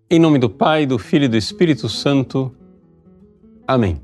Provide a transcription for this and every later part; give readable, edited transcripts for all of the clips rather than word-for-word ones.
Em nome do Pai, do Filho e do Espírito Santo. Amém.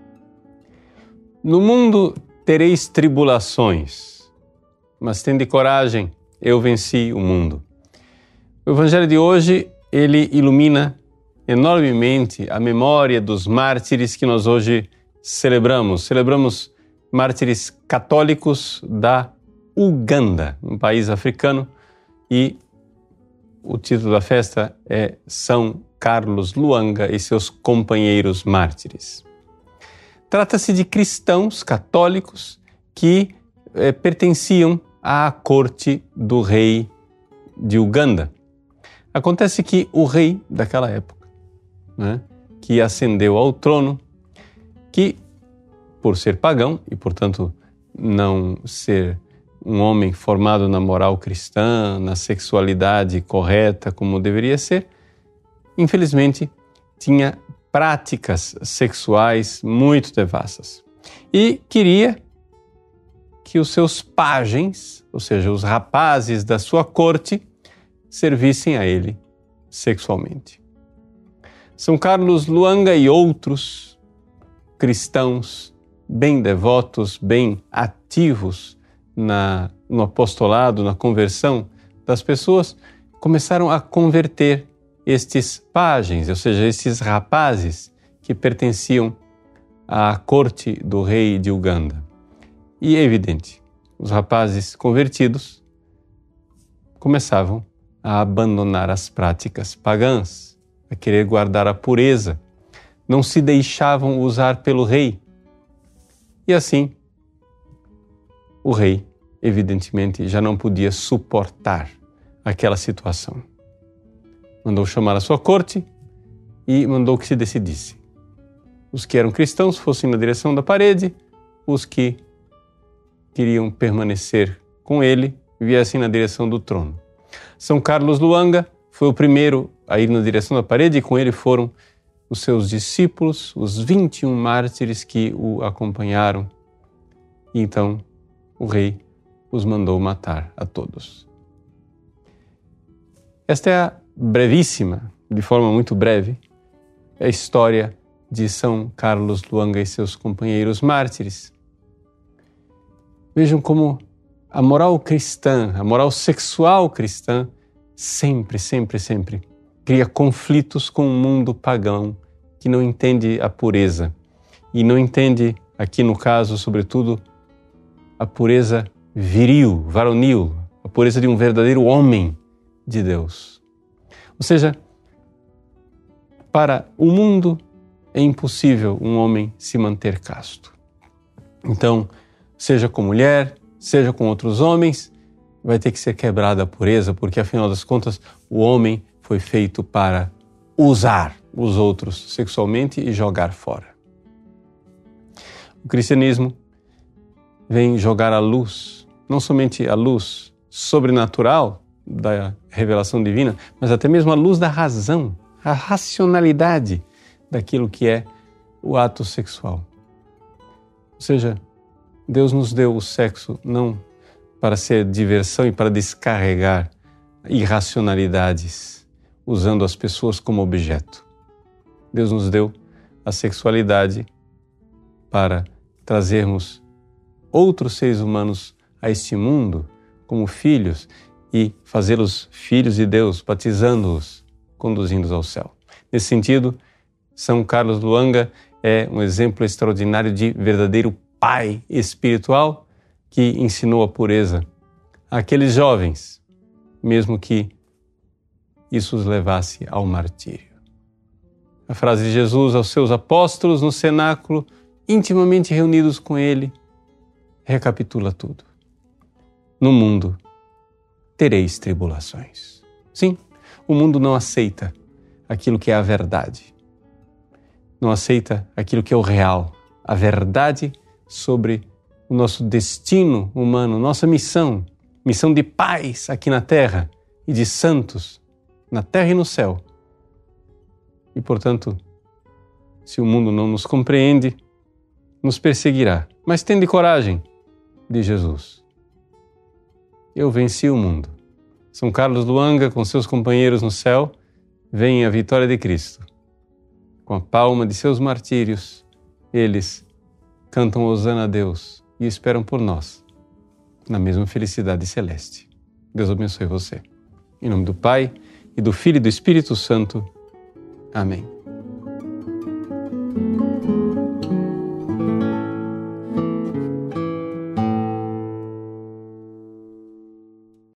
No mundo tereis tribulações, mas tende coragem, eu venci o mundo. O Evangelho de hoje, ele ilumina enormemente a memória dos mártires que nós hoje celebramos. Celebramos mártires católicos da Uganda, um país africano, e o título da festa é São Carlos Lwanga e seus companheiros mártires. Trata-se de cristãos católicos que pertenciam à corte do rei de Uganda. Acontece que o rei daquela época, que ascendeu ao trono, que por ser pagão e, portanto, não ser um homem formado na moral cristã, na sexualidade correta como deveria ser, infelizmente tinha práticas sexuais muito devassas e queria que os seus pajens, ou seja, os rapazes da sua corte, servissem a ele sexualmente. São Carlos Lwanga e outros cristãos bem devotos, bem ativos no apostolado, na conversão das pessoas, começaram a converter estes pajens, ou seja, esses rapazes que pertenciam à corte do rei de Uganda. E é evidente, os rapazes convertidos começavam a abandonar as práticas pagãs, a querer guardar a pureza, não se deixavam usar pelo rei. E assim, o rei, evidentemente, já não podia suportar aquela situação. Mandou chamar a sua corte e mandou que se decidisse. Os que eram cristãos fossem na direção da parede, os que queriam permanecer com ele viessem na direção do trono. São Carlos Lwanga foi o primeiro a ir na direção da parede e com ele foram os seus discípulos, os 21 mártires que o acompanharam. E então o rei os mandou matar a todos. Esta é a brevíssima, de forma muito breve, a história de São Carlos Lwanga e seus companheiros mártires. Vejam como a moral cristã, a moral sexual cristã, sempre cria conflitos com um mundo pagão que não entende a pureza e não entende, aqui no caso, sobretudo, a pureza viril, varonil, a pureza de um verdadeiro homem de Deus. Ou seja, para o mundo é impossível um homem se manter casto. Então, seja com mulher, seja com outros homens, vai ter que ser quebrada a pureza, porque afinal das contas o homem foi feito para usar os outros sexualmente e jogar fora. O cristianismo vem jogar a luz, não somente a luz sobrenatural da revelação divina, mas até mesmo a luz da razão, a racionalidade daquilo que é o ato sexual. Ou seja, Deus nos deu o sexo não para ser diversão e para descarregar irracionalidades, usando as pessoas como objeto. Deus nos deu a sexualidade para trazermos outros seres humanos a este mundo como filhos e fazê-los filhos de Deus, batizando-os, conduzindo-os ao céu. Nesse sentido, São Carlos Lwanga é um exemplo extraordinário de verdadeiro pai espiritual que ensinou a pureza àqueles jovens, mesmo que isso os levasse ao martírio. A frase de Jesus aos seus apóstolos no cenáculo, intimamente reunidos com ele, recapitula tudo. No mundo tereis tribulações. Sim, o mundo não aceita aquilo que é a verdade. Não aceita aquilo que é o real, a verdade sobre o nosso destino humano, nossa missão de paz aqui na terra e de santos na terra e no céu. E, portanto, se o mundo não nos compreende, nos perseguirá. Mas tende coragem, diz Jesus. Eu venci o mundo. São Carlos Lwanga, com seus companheiros no céu, vem a vitória de Cristo. Com a palma de seus martírios, eles cantam Hosana a Deus e esperam por nós, na mesma felicidade celeste. Deus abençoe você. Em nome do Pai, e do Filho e do Espírito Santo. Amém.